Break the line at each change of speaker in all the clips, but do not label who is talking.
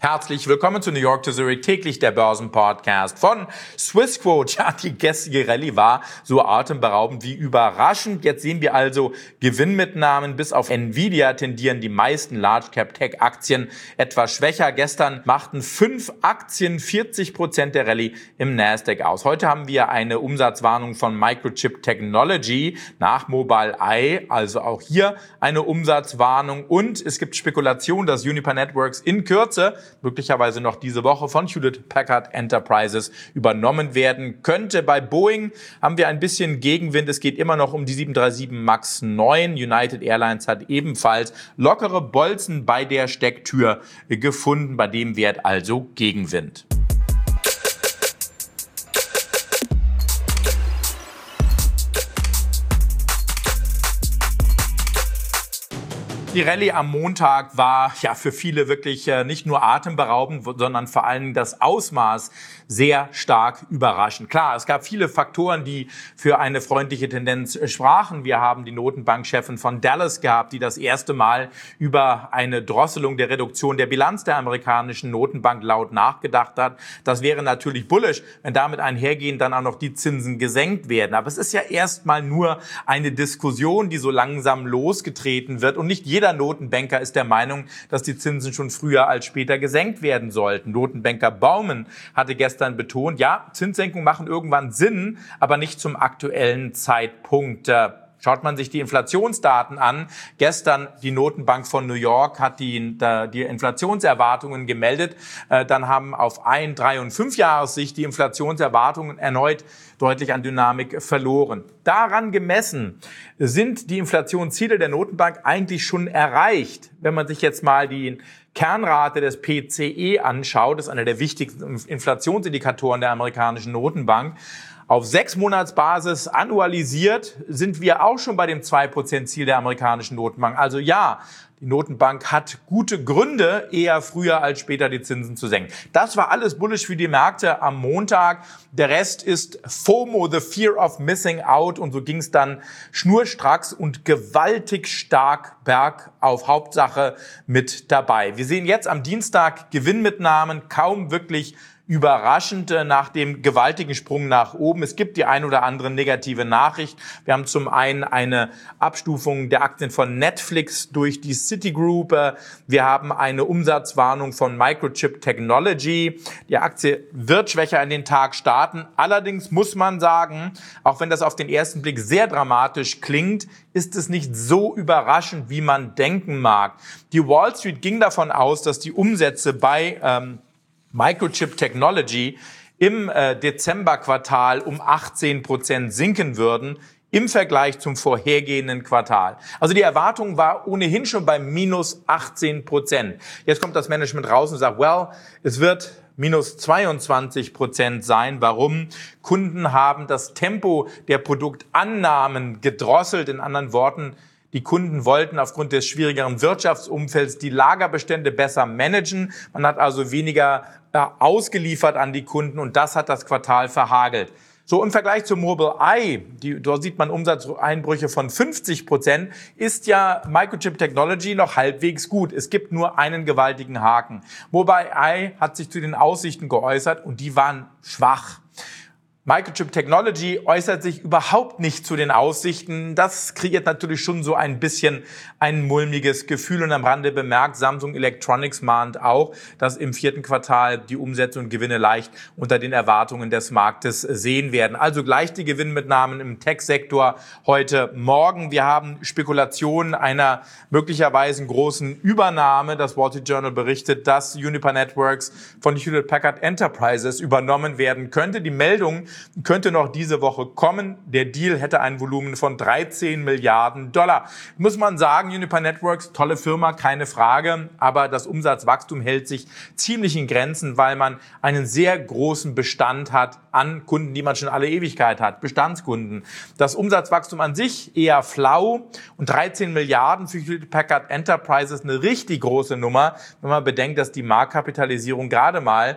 Herzlich willkommen zu New York to Zurich, täglich der Börsenpodcast von Swissquote. Ja, die gestrige Rallye war so atemberaubend wie überraschend. Jetzt sehen wir also Gewinnmitnahmen. Bis auf Nvidia tendieren die meisten Large-Cap-Tech-Aktien etwas schwächer. Gestern machten 5 Aktien 40% der Rallye im Nasdaq aus. Heute haben wir eine Umsatzwarnung von Microchip Technology nach Mobileye, also auch hier eine Umsatzwarnung. Und es gibt Spekulation, dass Uniper Networks in Kürze möglicherweise noch diese Woche von Hewlett Packard Enterprises übernommen werden könnte. Bei Boeing haben wir ein bisschen Gegenwind. Es geht immer noch um die 737 MAX 9. United Airlines hat ebenfalls lockere Bolzen bei der Stecktür gefunden. Bei dem Wert also Gegenwind. Die Rallye am Montag war ja für viele wirklich nicht nur atemberaubend, sondern vor allem das Ausmaß sehr stark überraschend. Klar, es gab viele Faktoren, die für eine freundliche Tendenz sprachen. Wir haben die Notenbankchefin von Dallas gehabt, die das erste Mal über eine Drosselung der Reduktion der Bilanz der amerikanischen Notenbank laut nachgedacht hat. Das wäre natürlich bullish, wenn damit einhergehend dann auch noch die Zinsen gesenkt werden. Aber es ist ja erstmal nur eine Diskussion, die so langsam losgetreten wird, und nicht jeder Notenbanker ist der Meinung, dass die Zinsen schon früher als später gesenkt werden sollten. Notenbanker Baumann hatte gestern betont, ja, Zinssenkungen machen irgendwann Sinn, aber nicht zum aktuellen Zeitpunkt. Schaut man sich die Inflationsdaten an, gestern die Notenbank von New York hat die Inflationserwartungen gemeldet, dann haben auf 1-, 3- und 5-Jahressicht die Inflationserwartungen erneut deutlich an Dynamik verloren. Daran gemessen sind die Inflationsziele der Notenbank eigentlich schon erreicht. Wenn man sich jetzt mal die Kernrate des PCE anschaut, das ist einer der wichtigsten Inflationsindikatoren der amerikanischen Notenbank, auf 6-Monatsbasis annualisiert sind wir auch schon bei dem 2%-Ziel der amerikanischen Notenbank. Also ja, die Notenbank hat gute Gründe, eher früher als später die Zinsen zu senken. Das war alles bullish für die Märkte am Montag. Der Rest ist FOMO, the fear of missing out. Und so ging es dann schnurstracks und gewaltig stark bergauf, Hauptsache mit dabei. Wir sehen jetzt am Dienstag Gewinnmitnahmen, kaum wirklich überraschend nach dem gewaltigen Sprung nach oben. Es gibt die ein oder andere negative Nachricht. Wir haben zum einen eine Abstufung der Aktien von Netflix durch die Citigroup. Wir haben eine Umsatzwarnung von Microchip Technology. Die Aktie wird schwächer in den Tag starten. Allerdings muss man sagen, auch wenn das auf den ersten Blick sehr dramatisch klingt, ist es nicht so überraschend, wie man denken mag. Die Wall Street ging davon aus, dass die Umsätze bei Microchip Technology im Dezemberquartal um 18% sinken würden im Vergleich zum vorhergehenden Quartal. Also die Erwartung war ohnehin schon bei minus 18%. Jetzt kommt das Management raus und sagt, well, es wird minus 22% sein. Warum? Kunden haben das Tempo der Produktannahmen gedrosselt. In anderen Worten, die Kunden wollten aufgrund des schwierigeren Wirtschaftsumfelds die Lagerbestände besser managen. Man hat also weniger ausgeliefert an die Kunden, und das hat das Quartal verhagelt. So, im Vergleich zu Mobileye, dort sieht man Umsatzeinbrüche von 50%, ist ja Microchip Technology noch halbwegs gut. Es gibt nur einen gewaltigen Haken. Mobileye hat sich zu den Aussichten geäußert und die waren schwach. Microchip Technology äußert sich überhaupt nicht zu den Aussichten. Das kreiert natürlich schon so ein bisschen ein mulmiges Gefühl. Und am Rande bemerkt, Samsung Electronics mahnt auch, dass im 4. Quartal die Umsätze und Gewinne leicht unter den Erwartungen des Marktes sehen werden. Also gleich die Gewinnmitnahmen im Tech-Sektor heute Morgen. Wir haben Spekulationen einer möglicherweise großen Übernahme. Das Wall Street Journal berichtet, dass Uniper Networks von Hewlett Packard Enterprises übernommen werden könnte. Die Meldung könnte noch diese Woche kommen. Der Deal hätte ein Volumen von 13 Milliarden Dollar. Muss man sagen, Uniper Networks, tolle Firma, keine Frage, aber das Umsatzwachstum hält sich ziemlich in Grenzen, weil man einen sehr großen Bestand hat an Kunden, die man schon alle Ewigkeit hat, Bestandskunden. Das Umsatzwachstum an sich eher flau, und 13 Milliarden für Hewlett Packard Enterprises eine richtig große Nummer, wenn man bedenkt, dass die Marktkapitalisierung gerade mal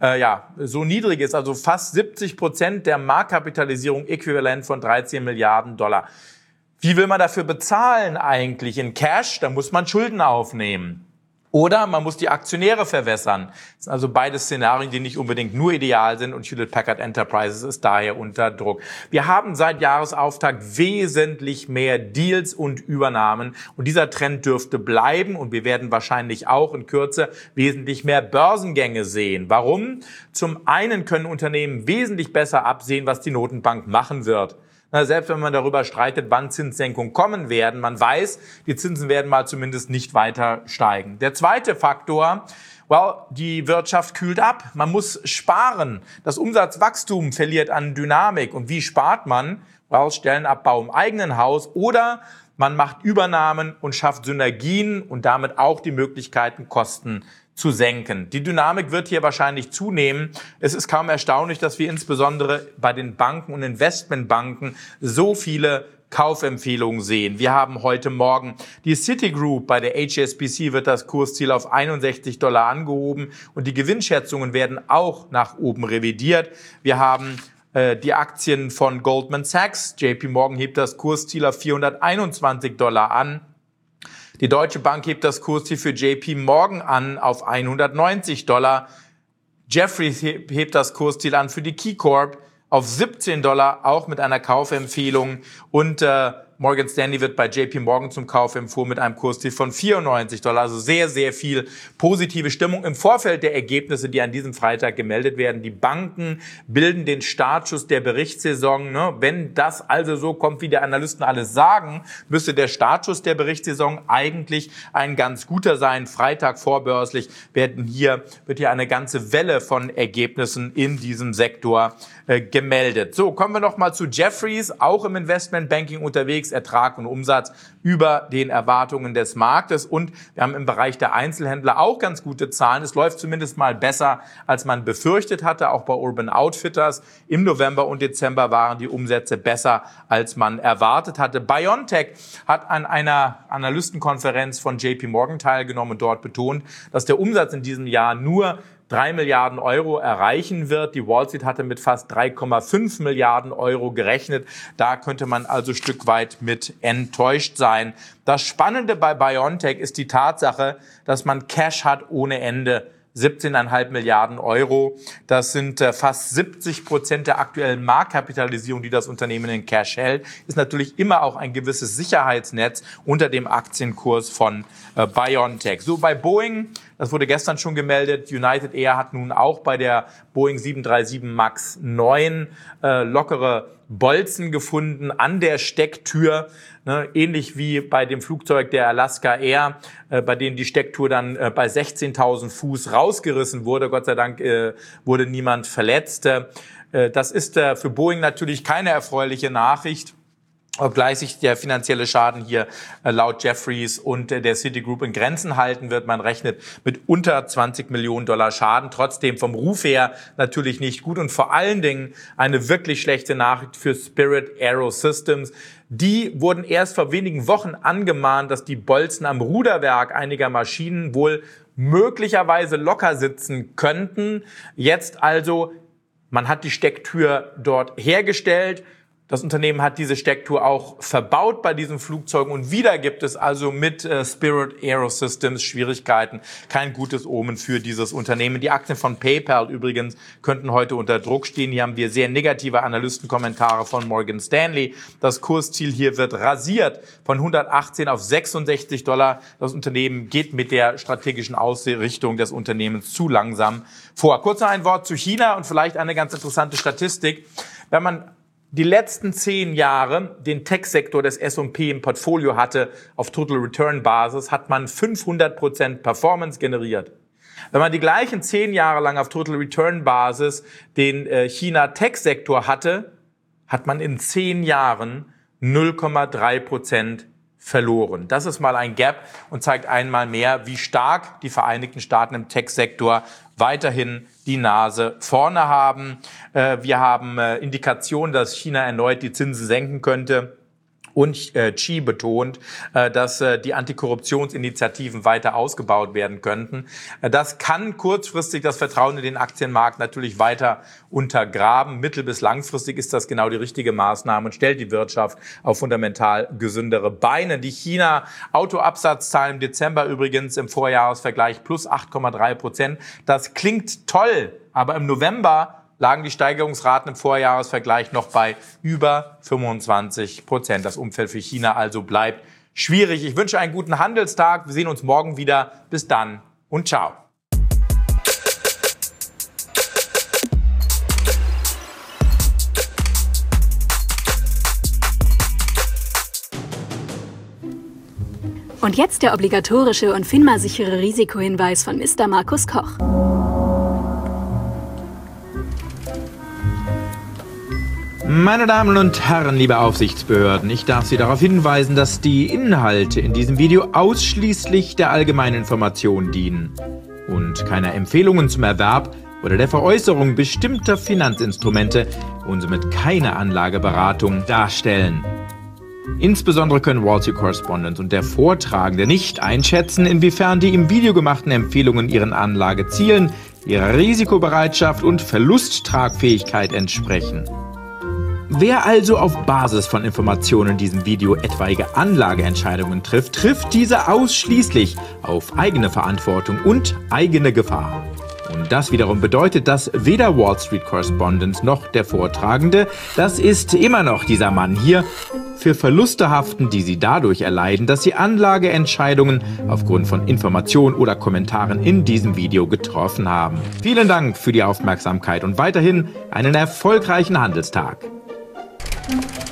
so niedrig ist, also fast 70% der Marktkapitalisierung, äquivalent von 13 Milliarden Dollar. Wie will man dafür bezahlen eigentlich? In Cash? Da muss man Schulden aufnehmen. Oder man muss die Aktionäre verwässern. Das sind also beide Szenarien, die nicht unbedingt nur ideal sind und Hewlett-Packard Enterprises ist daher unter Druck. Wir haben seit Jahresauftakt wesentlich mehr Deals und Übernahmen und dieser Trend dürfte bleiben und wir werden wahrscheinlich auch in Kürze wesentlich mehr Börsengänge sehen. Warum? Zum einen können Unternehmen wesentlich besser absehen, was die Notenbank machen wird. Selbst wenn man darüber streitet, wann Zinssenkungen kommen werden, man weiß, die Zinsen werden mal zumindest nicht weiter steigen. Der zweite Faktor, die Wirtschaft kühlt ab. Man muss sparen. Das Umsatzwachstum verliert an Dynamik. Und wie spart man? Stellenabbau im eigenen Haus oder man macht Übernahmen und schafft Synergien und damit auch die Möglichkeiten, Kosten zu senken. Die Dynamik wird hier wahrscheinlich zunehmen. Es ist kaum erstaunlich, dass wir insbesondere bei den Banken und Investmentbanken so viele Kaufempfehlungen sehen. Wir haben heute Morgen die Citigroup, bei der HSBC wird das Kursziel auf $61 angehoben und die Gewinnschätzungen werden auch nach oben revidiert. Wir haben die Aktien von Goldman Sachs. JP Morgan hebt das Kursziel auf $421 an. Die Deutsche Bank hebt das Kursziel für JP Morgan an auf $190. Jefferies hebt das Kursziel an für die KeyCorp auf $17, auch mit einer Kaufempfehlung. Und Morgan Stanley wird bei JP Morgan zum Kauf empfohlen mit einem Kursziel von $94. Also sehr, sehr viel positive Stimmung im Vorfeld der Ergebnisse, die an diesem Freitag gemeldet werden. Die Banken bilden den Startschuss der Berichtssaison. Wenn das also so kommt, wie die Analysten alles sagen, müsste der Startschuss der Berichtssaison eigentlich ein ganz guter sein. Freitag vorbörslich wird hier eine ganze Welle von Ergebnissen in diesem Sektor gemeldet. So, kommen wir noch mal zu Jefferies, auch im Investmentbanking unterwegs, Ertrag und Umsatz über den Erwartungen des Marktes und wir haben im Bereich der Einzelhändler auch ganz gute Zahlen. Es läuft zumindest mal besser, als man befürchtet hatte, auch bei Urban Outfitters. Im November und Dezember waren die Umsätze besser, als man erwartet hatte. BioNTech hat an einer Analystenkonferenz von JP Morgan teilgenommen und dort betont, dass der Umsatz in diesem Jahr nur 3 Milliarden Euro erreichen wird. Die Wall Street hatte mit fast 3,5 Milliarden Euro gerechnet. Da könnte man also ein Stück weit mit enttäuscht sein. Das Spannende bei BioNTech ist die Tatsache, dass man Cash hat ohne Ende. 17,5 Milliarden Euro. Das sind fast 70% der aktuellen Marktkapitalisierung, die das Unternehmen in Cash hält. Ist natürlich immer auch ein gewisses Sicherheitsnetz unter dem Aktienkurs von BioNTech. So, bei Boeing, das wurde gestern schon gemeldet, United Air hat nun auch bei der Boeing 737 MAX 9 lockere Bolzen gefunden an der Stecktür, ähnlich wie bei dem Flugzeug der Alaska Air, bei dem die Stecktour dann bei 16.000 Fuß rausgerissen wurde. Gott sei Dank wurde niemand verletzt. Das ist für Boeing natürlich keine erfreuliche Nachricht, obgleich sich der finanzielle Schaden hier laut Jefferies und der Citigroup in Grenzen halten wird. Man rechnet mit unter $20 Millionen Schaden. Trotzdem vom Ruf her natürlich nicht gut und vor allen Dingen eine wirklich schlechte Nachricht für Spirit AeroSystems. Die wurden erst vor wenigen Wochen angemahnt, dass die Bolzen am Ruderwerk einiger Maschinen wohl möglicherweise locker sitzen könnten. Jetzt also, man hat die Stecktür dort hergestellt. Das Unternehmen hat diese Stecktour auch verbaut bei diesen Flugzeugen und wieder gibt es also mit Spirit AeroSystems Schwierigkeiten. Kein gutes Omen für dieses Unternehmen. Die Aktien von PayPal übrigens könnten heute unter Druck stehen. Hier haben wir sehr negative Analystenkommentare von Morgan Stanley. Das Kursziel hier wird rasiert von 118 auf $66. Das Unternehmen geht mit der strategischen Ausrichtung des Unternehmens zu langsam vor. Kurz noch ein Wort zu China und vielleicht eine ganz interessante Statistik. Wenn man die letzten 10 Jahre den Tech-Sektor des S&P im Portfolio hatte, auf Total Return Basis, hat man 500% Performance generiert. Wenn man die gleichen 10 Jahre lang auf Total Return Basis den China Tech-Sektor hatte, hat man in 10 Jahren 0,3% verloren. Das ist mal ein Gap und zeigt einmal mehr, wie stark die Vereinigten Staaten im Tech-Sektor weiterhin die Nase vorne haben. Wir haben Indikationen, dass China erneut die Zinsen senken könnte. Und Xi betont, dass die Antikorruptionsinitiativen weiter ausgebaut werden könnten. Das kann kurzfristig das Vertrauen in den Aktienmarkt natürlich weiter untergraben. Mittel- bis langfristig ist das genau die richtige Maßnahme und stellt die Wirtschaft auf fundamental gesündere Beine. Die China-Autoabsatzzahlen im Dezember übrigens im Vorjahresvergleich plus 8,3%. Das klingt toll, aber im November lagen die Steigerungsraten im Vorjahresvergleich noch bei über 25%. Das Umfeld für China also bleibt schwierig. Ich wünsche einen guten Handelstag. Wir sehen uns morgen wieder. Bis dann und ciao.
Und jetzt der obligatorische und FINMA-sichere Risikohinweis von Mr. Markus Koch.
Meine Damen und Herren, liebe Aufsichtsbehörden, ich darf Sie darauf hinweisen, dass die Inhalte in diesem Video ausschließlich der allgemeinen Information dienen und keiner Empfehlungen zum Erwerb oder der Veräußerung bestimmter Finanzinstrumente und somit keine Anlageberatung darstellen. Insbesondere können Wall Street Correspondent und der Vortragende nicht einschätzen, inwiefern die im Video gemachten Empfehlungen ihren Anlagezielen, ihrer Risikobereitschaft und Verlusttragfähigkeit entsprechen. Wer also auf Basis von Informationen in diesem Video etwaige Anlageentscheidungen trifft, trifft diese ausschließlich auf eigene Verantwortung und eigene Gefahr. Und das wiederum bedeutet, dass weder Wall Street Correspondent noch der Vortragende, das ist immer noch dieser Mann hier, für Verluste haften, die sie dadurch erleiden, dass sie Anlageentscheidungen aufgrund von Informationen oder Kommentaren in diesem Video getroffen haben. Vielen Dank für die Aufmerksamkeit und weiterhin einen erfolgreichen Handelstag.